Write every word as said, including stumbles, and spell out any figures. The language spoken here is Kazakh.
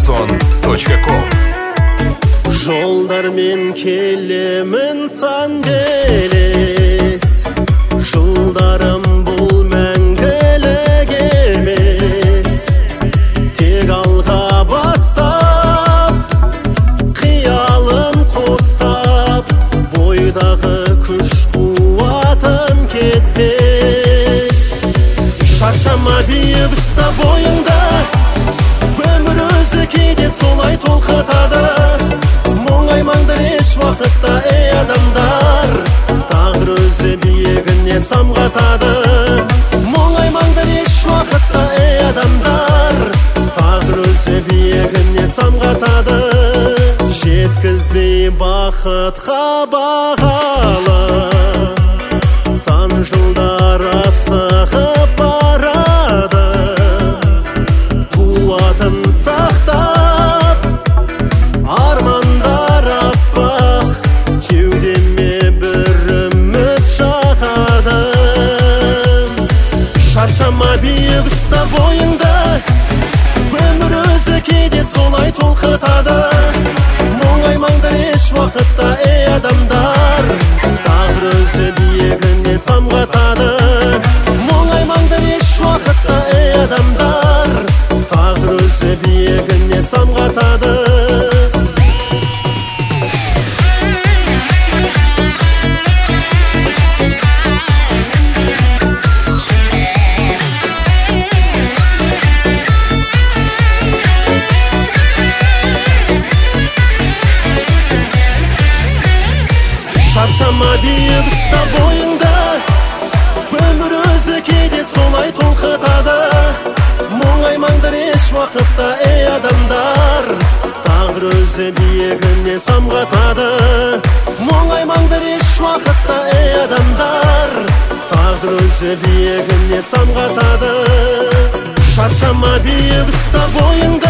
шансон точка ком. Жолдармен келемін сан белес, жылдарым бұл мәңгілік емес. Тек алға бастап, қиялым қостап, бойдағы күш қуатым кетпес. Шаршама биік ұста бойыңда, өмір өзі кейде солай толқытады. Мұңаймаңдар еш уақытта, ей адамдар, тағдыр өзі биігіне самғатады. Мұңаймаңдар еш уақытта, ей адамдар, тағдыр өзі биігіне самғатады. Жеткізбей бақытқа бағалы, сан жылдар асығып барады. Қуатын сақтап, армандар аппақ, кеудеме бір үміт жағады. Шаршама биік ұста бойыңда, өмір өзі кейде солай толқытады. Мұңаймаңдар еш уақытта, ей адамдар, тағдыр өзі биігіне самғатады. Мұңаймаңдар еш уақытта, ей адамдар, тағдыр өзі биігіне самғатады. Шаршама биік ұста бойыңда, өмір өзі кейде солай толқытады. Мұңаймаңдар еш уақытта, ей адамдар, тағдыр өзі биігіне самғатады. Мұңаймаңдар еш уақытта, ей адамдар, тағдыр өзі биігіне самғатады. Шаршама биік ұста бойыңда,